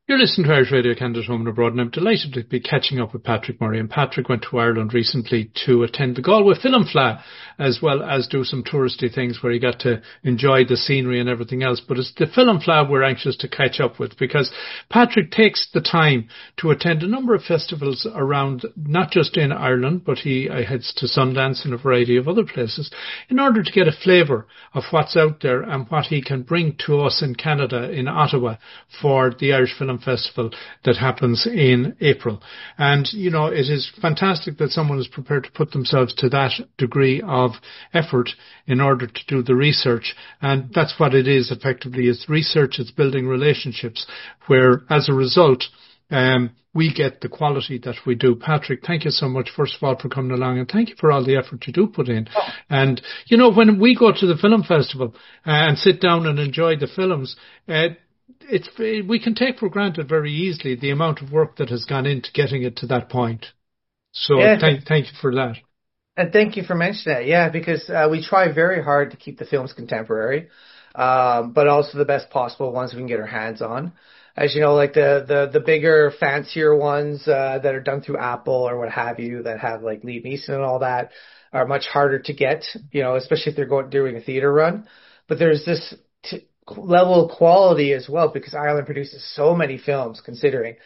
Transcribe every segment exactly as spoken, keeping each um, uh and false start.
You're listening to Irish Radio Canada Home and Abroad, and I'm delighted to be catching up with Patrick Murray. And Patrick went to Ireland recently to attend the Galway Film Fleadh, as well as do some touristy things where he got to enjoy the scenery and everything else. But it's the Film Fleadh we're anxious to catch up with, because Patrick takes the time to attend a number of festivals around, not just in Ireland, but he uh, heads to Sundance and a variety of other places in order to get a flavour of what's out there and what he can bring to us in Canada, in Ottawa, for the Irish Film Festival that happens in April. And, you know, it is fantastic that someone is prepared to put themselves to that degree of effort in order to do the research. And that's what it is, effectively. It's research, it's building relationships, where as a result, um, we get the quality that we do. Patrick, thank you so much, first of all, for coming along, and thank you for all the effort you do put in. Oh. And, you know, when we go to the film festival uh, and sit down and enjoy the films, uh, it's we can take for granted very easily the amount of work that has gone into getting it to that point. So Yeah, thank thank you for that. and thank you for mentioning that. Yeah, because uh, we try very hard to keep the films contemporary, um, but also the best possible ones we can get our hands on. As you know, like the the the bigger, fancier ones uh, that are done through Apple or what have you, that have like Liam Neeson and all that, are much harder to get. You know, especially if they're going doing a theater run. But there's this t- level of quality as well, because Ireland produces so many films, considering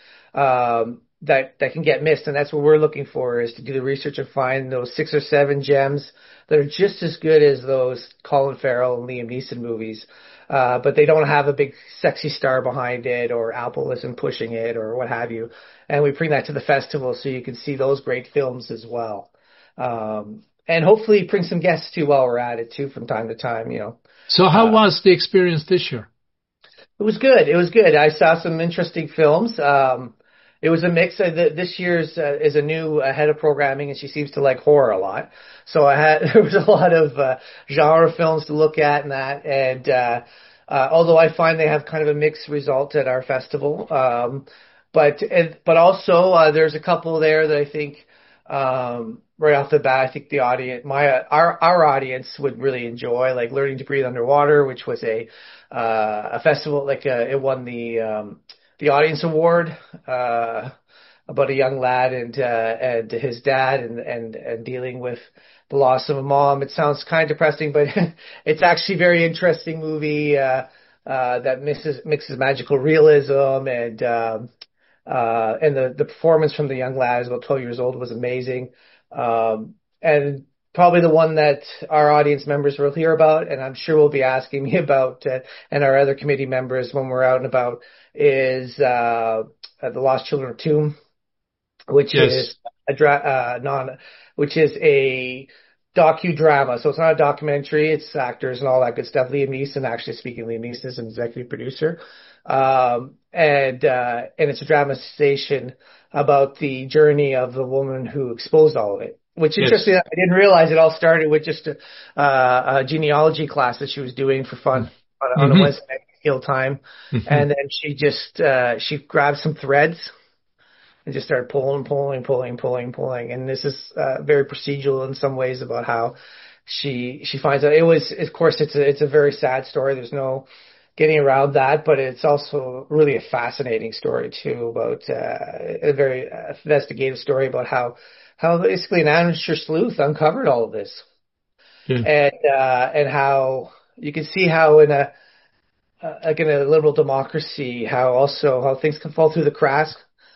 um, that that can get missed, and that's what we're looking for, is to do the research and find those six or seven gems that are just as good as those Colin Farrell and Liam Neeson movies, uh, but they don't have a big sexy star behind it, or Apple isn't pushing it, or what have you. And we bring that to the festival so you can see those great films as well. Um, and hopefully bring some guests too while we're at it too from time to time, you know. So how Uh, was the experience this year? It was good. It was good. I saw some interesting films. Um, it was a mix. Of the, this year's uh, is a new uh, head of programming, and she seems to like horror a lot. So I had there was a lot of uh, genre films to look at and that. And uh, uh, although I find they have kind of a mixed result at our festival, um, but and, but also uh, there's a couple there that I think um, right off the bat, I think the audience, my our our audience would really enjoy, like Learning to Breathe Underwater, which was a uh, a festival, like uh, it won the um, the audience award uh, about a young lad and uh, and his dad, and, and and dealing with the loss of a mom. It sounds kind of depressing, but it's actually a very interesting movie uh, uh, that mixes mixes magical realism, and um, uh, and the the performance from the young lad, who's about twelve years old, was amazing. Um, and probably the one that our audience members will hear about, and I'm sure will be asking me about, uh, and our other committee members when we're out and about, is uh, uh, The Lost Children of Tomb, which Yes. is a dra- uh, non, which is a docudrama. So it's not a documentary; it's actors and all that good stuff. Liam Neeson, actually speaking, Liam Neeson is an executive producer, um, and uh, and it's a dramatization about the journey of the woman who exposed all of it. Which Yes. interesting, I didn't realize it all started with just a, uh, a genealogy class that she was doing for fun on, on a Mm-hmm. Wednesday night skill time, Mm-hmm. and then she just uh, she grabbed some threads and just started pulling, pulling, pulling, pulling, pulling. And this is uh, very procedural in some ways about how she she finds out. It was, of course, it's a it's a very sad story. There's no getting around that, but it's also really a fascinating story too, about uh, a very uh, investigative story about how how basically an amateur sleuth uncovered all of this, Yeah. and uh, and how you can see how in a uh, like in a liberal democracy, how also how things can fall through the cracks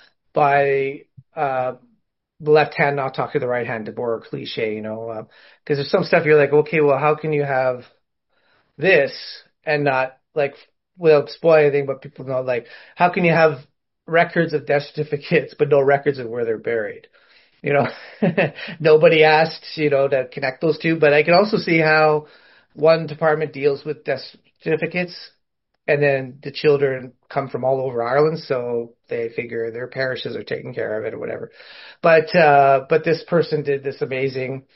by uh, the left hand not talking to the right hand, to borrow a cliche, you know, because there's some stuff you're like, okay, well, how can you have this and not, like, without spoiling anything, but people know, like, how can you have records of death certificates but no records of where they're buried? You know, nobody asked, you know, to connect those two, but I can also see how one department deals with death certificates, and then the children come from all over Ireland, so they figure their parishes are taking care of it or whatever. But uh, but this person did this amazing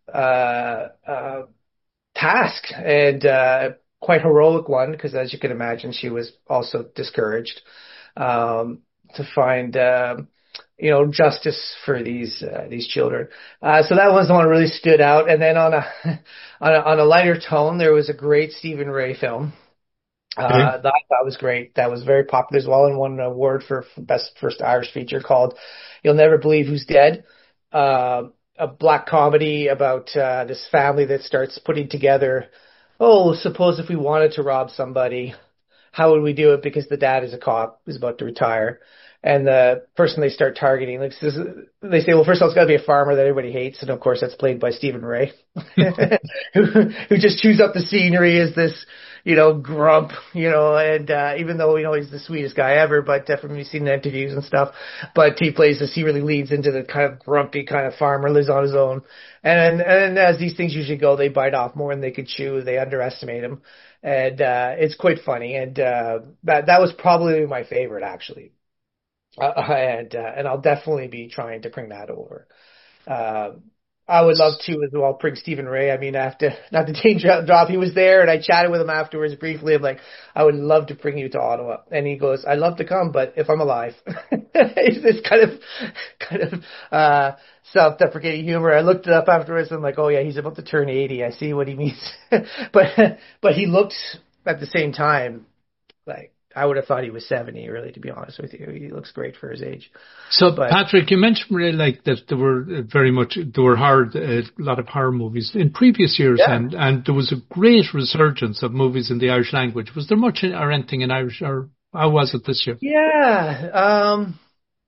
uh, uh, task, and uh, quite heroic one, because as you can imagine, she was also discouraged, um, to find um, you know, justice for these uh, these children. Uh, so that was the one that really stood out. And then on a on a, on a lighter tone, there was a great Stephen Ray film Okay. Uh, that, that was great. That was very popular as well, and won an award for best first Irish feature called "You'll Never Believe Who's Dead." Uh, a black comedy about uh, this family that starts putting together. Oh, suppose if we wanted to rob somebody, how would we do it? Because the dad is a cop who's about to retire. And the person they start targeting, like, this is- they say, well, first of all, it's got to be a farmer that everybody hates. And of course, that's played by Stephen Ray, who, who just chews up the scenery as this, you know, grump, you know, and, uh, even though, you know, he's the sweetest guy ever, but uh, from you've seen the interviews and stuff, but he plays this, he really leads into the kind of grumpy kind of farmer, lives on his own. And, and as these things usually go, they bite off more than they could chew. They underestimate him. And, uh, it's quite funny. And, uh, that, that was probably my favorite, actually. Uh, and uh, and I'll definitely be trying to bring that over. Uh, I would love to as well bring Stephen Ray. I mean, I have to, not to change job. He was there, and I chatted with him afterwards briefly. I'm like, I would love to bring you to Ottawa, and he goes, I'd love to come, but if I'm alive. It's this kind of kind of uh, self-deprecating humor. I looked it up afterwards. And I'm like, oh yeah, he's about to turn eighty. I see what he means. but but he looked at the same time like. I would have thought he was seventy, really, to be honest with you. He looks great for his age. So, But Patrick, you mentioned really like that there were very much, there were horror, a lot of horror movies in previous years, yeah, and, and there was a great resurgence of movies in the Irish language. Was there much in, or anything in Irish, or how was it this year? yeah, um,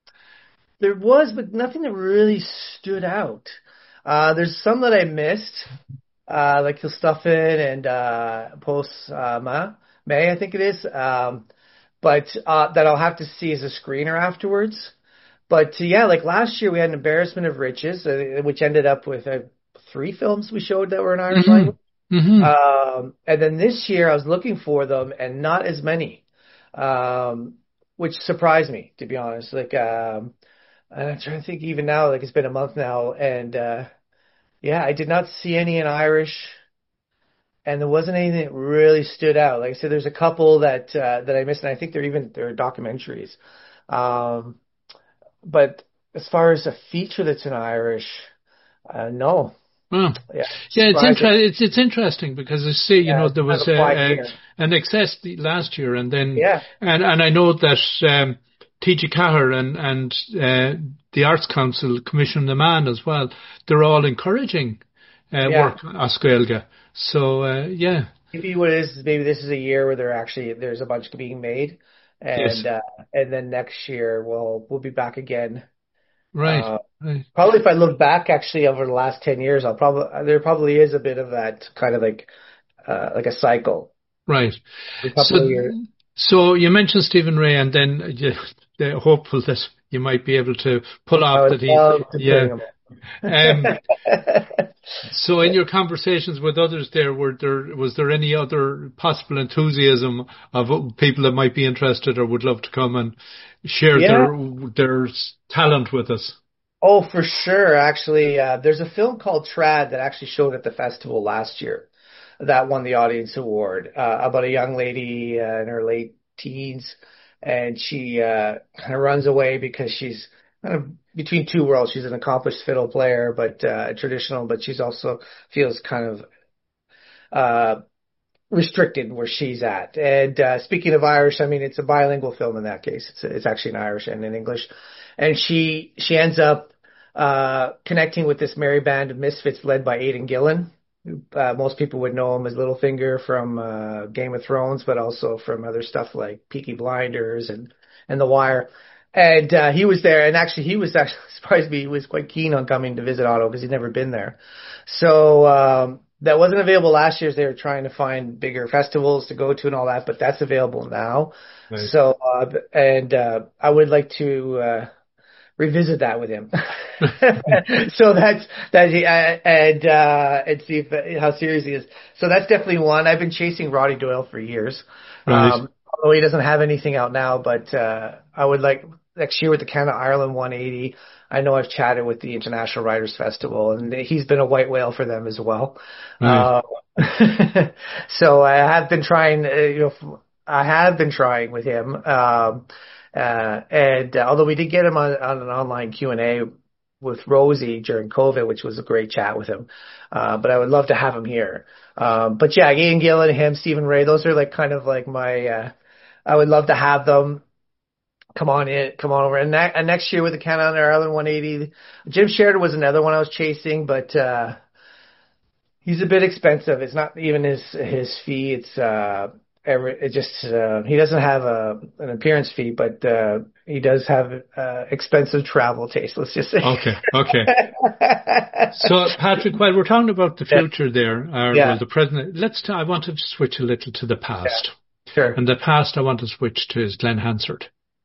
there was, but nothing that really stood out. Uh, there's some that I missed, uh, like Kilstuffin and uh, Post uh, Ma, May, I think it is. Um, but uh, that I'll have to see as a screener afterwards. But uh, yeah, like last year we had an Embarrassment of Riches, uh, which ended up with uh, three films we showed that were in Irish language. Mm-hmm. Mm-hmm. Um, and then this year I was looking for them and not as many, um, which surprised me, to be honest. Like, um, I'm trying to think even now, like it's been a month now, and uh, yeah, I did not see any in Irish, and there wasn't anything that really stood out. Like I said, there's a couple that uh, that I missed, and I think they're even they're documentaries. Um, but as far as a feature that's in Irish, uh, no, Oh. yeah, Yeah, it's surprising. inter- it's it's interesting because I see, you Yeah, know, it's there kind was of a, a quiet a year. an excess the- last year, and then Yeah, and and I know that um, T G Cahir and and uh, the Arts Council, Commission the Man as well, they're all encouraging uh, yeah. work as Gaeilge. So uh, yeah, Maybe what it is is maybe this is a year where there actually there's a bunch being made, yes, and uh, and then next year we'll we'll be back again. right, Uh, right, Probably if I look back actually over the last ten years, I'll probably there probably is a bit of that kind of like uh, like a cycle. right. Every So couple of years, so you mentioned Stephen Ray, and then you, they're hopeful that you might be able to pull I off would that he, love to yeah. bring them. Um, So in your conversations with others there, were there, was there any other possible enthusiasm of people that might be interested or would love to come and share Yeah. their, their talent with us? Oh, for sure. Actually, uh, there's a film called Trad that actually showed at the festival last year that won the audience award, uh, about a young lady uh, in her late teens, and she uh, kind of runs away because she's kind of between two worlds. She's an accomplished fiddle player, but uh, traditional, but she's also feels kind of uh, restricted where she's at. And uh, speaking of Irish, I mean, it's a bilingual film in that case. It's it's actually in Irish and in English. And she she ends up uh, connecting with this merry band of misfits led by Aidan Gillen. Uh, most people would know him as Littlefinger from uh, Game of Thrones, but also from other stuff like Peaky Blinders and and The Wire. And uh, he was there, and actually he was actually surprised me. He was quite keen on coming to visit Ottawa because he'd never been there. So um, that wasn't available last year as they were trying to find bigger festivals to go to and all that, but that's available now. Right. So, uh, and uh, I would like to uh, revisit that with him. So that's that, he, uh, and uh, and see if, how serious he is. So that's definitely one. I've been chasing Roddy Doyle for years. Right. Um, although he doesn't have anything out now, but uh, I would like next year with the Canada Ireland one eighty. I know I've chatted with the International Writers Festival, and he's been a white whale for them as well. Right. Uh, so I have been trying, uh, you know, I have been trying with him. Um, uh, and uh, although we did get him on, on an online Q and A with Rosie during COVID, which was a great chat with him. Uh, but I would love to have him here. Um, but yeah, Ian Gillan, him, Stephen Ray, those are like kind of like my, uh, I would love to have them come on in, come on over. And, ne- and next year with the Canada Ireland one eighty, Jim Sheridan was another one I was chasing, but, uh, he's a bit expensive. It's not even his, his fee. It's, uh, every, it just, uh, he doesn't have a, an appearance fee, but, uh, he does have, uh, expensive travel taste. Let's just say. Okay. Okay. So, Patrick, while we're talking about the Yeah. future there, or Yeah. well, the present, let's. T- I wanted to switch a little to the past, Yeah. Sure. and the past I want to switch to is Glenn Hansard,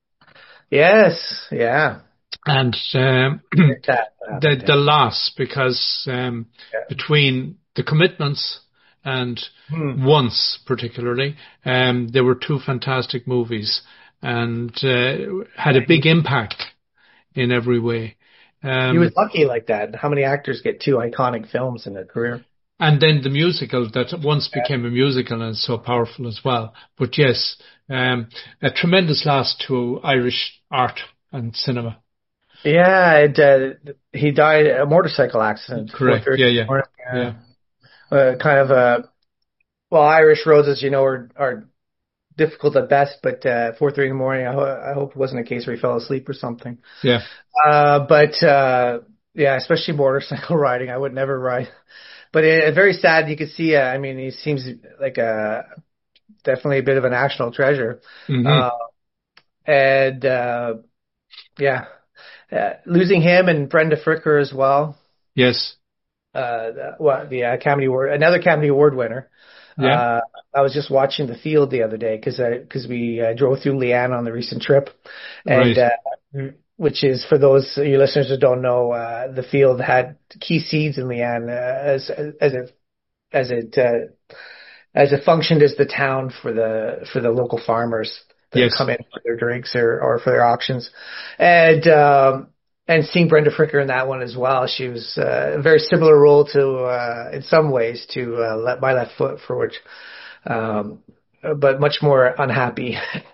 Yes. Yeah. and um, That the happened. the loss because um, Yeah. between the commitments and Hmm. once particularly, um, there were two fantastic movies and uh, had a big impact in every way. He was Um, lucky like that. How many actors get two iconic films in their career? And then the musical that once Yeah. became a musical and so powerful as well. But yes, um, a tremendous loss to Irish art and cinema. Yeah, it, uh, he died a motorcycle accident. Correct. four thirty Yeah, in the yeah, morning. yeah. Yeah. Uh, kind of a well, Irish roads, as you know, are, are difficult at best. But uh, four thirty in the morning, I, ho- I hope it wasn't a case where he fell asleep or something. Yeah. Uh, but uh, yeah, especially motorcycle riding, I would never ride. But it, very sad. You could see. Uh, I mean, he seems like a definitely a bit of a national treasure. Hmm. Uh, and uh, yeah, uh, losing him and Brenda Fricker as well. Yes. Uh, the, what the Academy Award, another Academy Award winner. Yeah. Uh, I was just watching The Field the other day because because we uh, drove through Leanne on the recent trip, and Right. uh, which is for those of you listeners that don't know, uh, The Field had key seeds in Leanne uh, as as it as it uh, as it functioned as the town for the for the local farmers that would Yes. come in for their drinks or, or for their auctions, and um, and seeing Brenda Fricker in that one as well. She was uh, a very similar role to uh, in some ways to uh, Let My Left Foot, for which, um, but much more unhappy.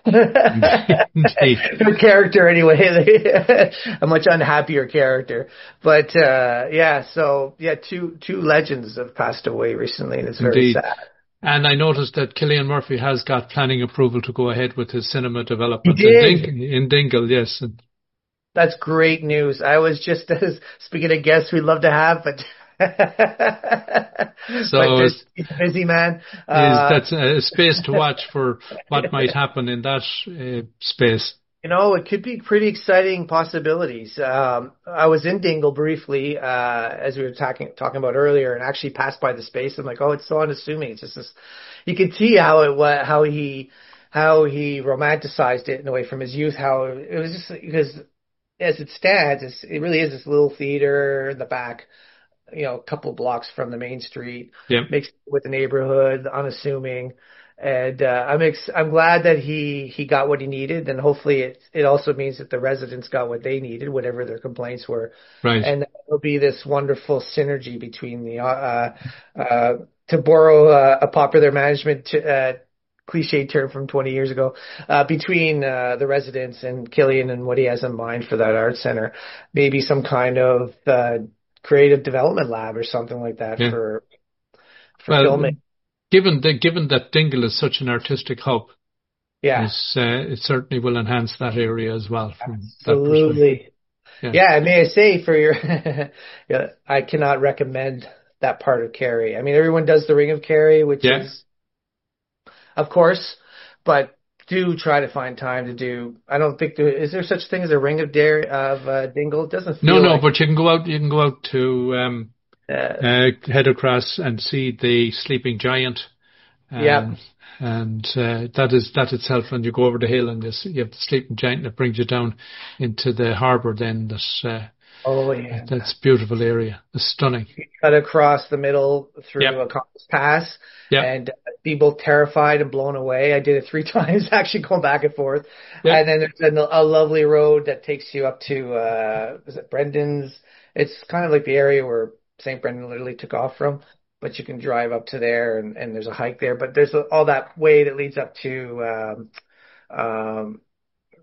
Indeed. Her character anyway, a much unhappier character. But uh, yeah, so yeah, two two legends have passed away recently, and it's very Indeed. sad. And I noticed that Killian Murphy has got planning approval to go ahead with his cinema He development in, did. Ding- in Dingle. Yes. And That's great news. I was just speaking of guests we'd love to have, but but so busy, is, he's a busy man. is Uh, that's a space to watch for what might happen in that uh, space. you know, it could be pretty exciting possibilities. Um, I was in Dingle briefly, uh, as we were talking talking about earlier, and actually passed by the space. I'm like, oh, it's so unassuming. It's just this. You could see how it wa how he how he romanticized it in a way from his youth. How it was just because as it stands, it's, it really is this little theater in the back, you know, a couple blocks from the main street, Yep. mixed with the neighborhood, unassuming. And uh, I'm ex- I'm glad that he he got what he needed, and hopefully it it also means that the residents got what they needed, whatever their complaints were, Right. and there'll be this wonderful synergy between the uh uh to borrow uh, a popular management uh, cliche term from twenty years ago, uh, between uh, the residents and Killian and what he has in mind for that art center, maybe some kind of uh, creative development lab or something like that Yeah. for for Well, filming. given the given that Dingle is such an artistic hub, Yeah, it's, uh, it certainly will enhance that area as well from that perspective. absolutely. Yeah. Yeah, may I say for your, yeah, I cannot recommend that part of Kerry. I mean, everyone does the Ring of Kerry, which Yeah. is, of course, but do try to find time to do. I don't think there is there such thing as a Ring of Dairy of uh, Dingle. It doesn't feel No, no, like. but you can go out. You can go out to um, Uh, uh, head across and see the sleeping giant. yeah. Um, and uh, that is that itself. When you go over the hill and you, see, you have the sleeping giant that brings you down into the harbour. Then that's uh, Oh yeah. that's a beautiful area. It's stunning. Cut across the middle through Yep. a compass pass Yep. and be both terrified and blown away. I did it three times, actually going back and forth. Yep. And then there's a, a lovely road that takes you up to, uh, is it Brendan's? It's kind of like the area where Saint Brendan literally took off from, but you can drive up to there and, and there's a hike there. But there's all that way that leads up to, um, um,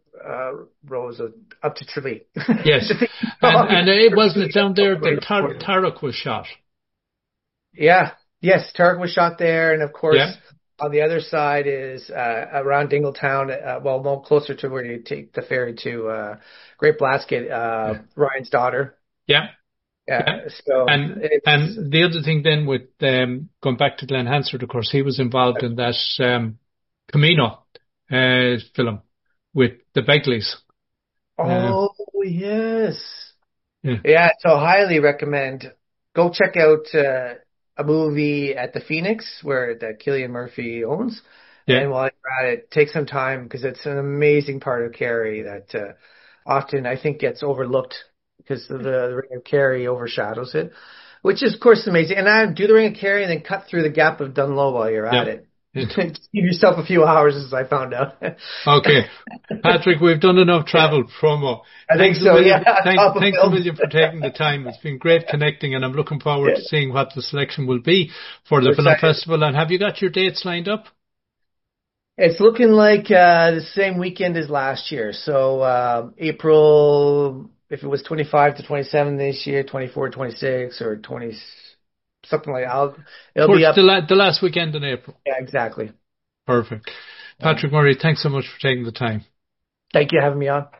uh, rows of, up to Tralee. Yes. And, and it wasn't it down there that Tar- Tarek was shot. Yeah. Yes. Tarek was shot there. And of course, Yeah. on the other side is, uh, around Dingletown, uh, well, more closer to where you take the ferry to, uh, Great Blasket, uh, Yeah. Ryan's daughter. Yeah. Yeah. Yeah. So And it's, and the other thing then with um, going back to Glenn Hansard, of course, he was involved in that um, Camino uh, film with the Begleys. Uh, oh, yes. yeah. Yeah. So highly recommend. Go check out, uh, a movie at the Phoenix where that Cillian Murphy owns. Yeah. And while you're at it, take some time because it's an amazing part of Kerry that, uh, often I think gets overlooked because the, the Ring of Kerry overshadows it, which is of course amazing. And I do the Ring of Kerry and then cut through the Gap of Dunlow while you're Yeah. at it. It, Give yourself a few hours, as I found out. okay. Patrick, we've done enough travel promo. I think Thanks so, a million, yeah. thank, Top of thanks a films. million for taking the time. It's been great connecting, and I'm looking forward Yeah. to seeing what the selection will be for the We're film excited. festival. And have you got your dates lined up? It's looking like uh, the same weekend as last year. So uh, April, if it was twenty-five to twenty-seven this year, twenty-four, twenty-six, or twenty, something like that. I'll, it'll Towards be up. the, la- the last weekend in April. Yeah, exactly. Perfect. Yeah. Patrick Murray, thanks so much for taking the time. Thank you for having me on.